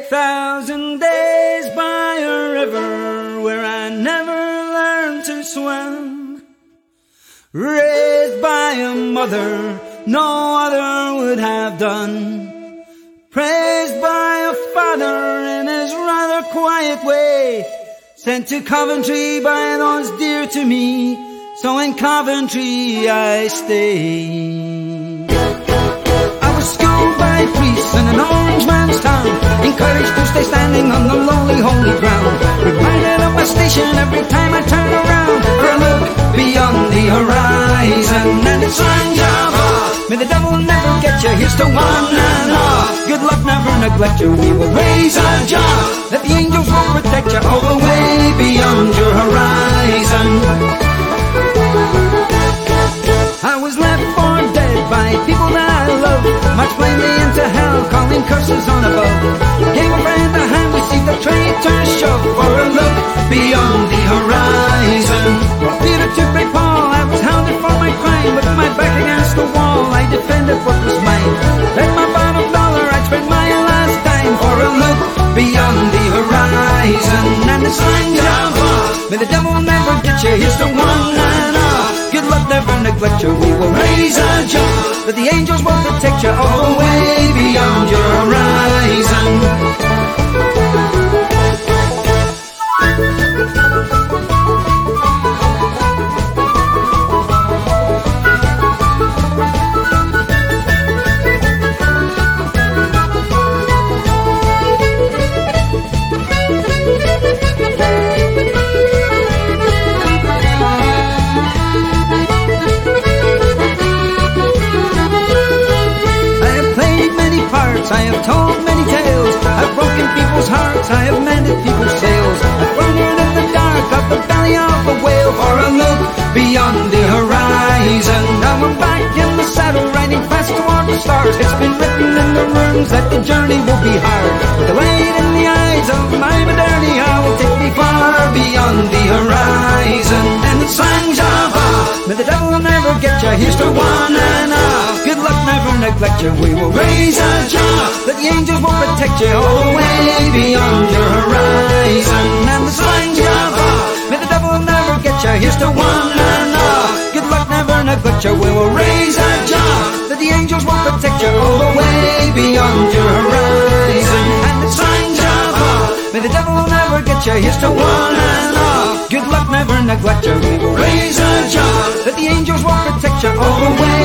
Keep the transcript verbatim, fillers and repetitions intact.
thousand days by a river where I never learned to swim. Raised by a mother no other would have done. Praised by a father in his rather quiet way. Sent to Coventry by those dear to me, so in Coventry I stay. I was schooled by priests in an orange man's town, encouraged to stay standing on the lonely holy ground, reminded of my station every time I turn around for a look beyond the horizon. And it's slang Java, may the devil never get you, here's to one and all. Good luck never neglect you, we will raise a jaw, that the angels will protect you all the way beyond your horizon. I was left for dead by people that I love, marched plainly into hell, calling curses on above. Gave a friend a hand, received a traitor's shove for a look beyond the horizon. Brought Peter to break Paul, I was hounded for my crime, with my back against the wall, I defended what was mine. Bet my bottom dollar I'd spend my last dime for a look beyond the horizon. And it's slang Java, may the devil never get you, here's to one and all. Good luck never neglect you, we will raise a jaw, but the angels will protect you all the way beyond your horizon. I have told many tales, I've broken people's hearts, I have mended people's sails, I've wandered in the dark of the belly of a whale for a look beyond the horizon. Now I'm back in the saddle, riding fast toward the stars. It's been written in the runes that the journey will be hard, but the light in the eyes of my modernity will take me far beyond the horizon. And it's slang Java, may the devil never get you, here's to one and all. Good luck never neglect you, we will raise a jaw, that the angels will protect you all the way beyond your horizon. And the slang Java, may the devil never get you, here's to one and all. Good luck never neglect you, we will raise a jaw, that the angels will protect you all the way beyond your horizon. And the slang Java, may the devil never get you, here's to one and all. Good luck never neglect you, we will raise a jaw, that the angels will protect you all the way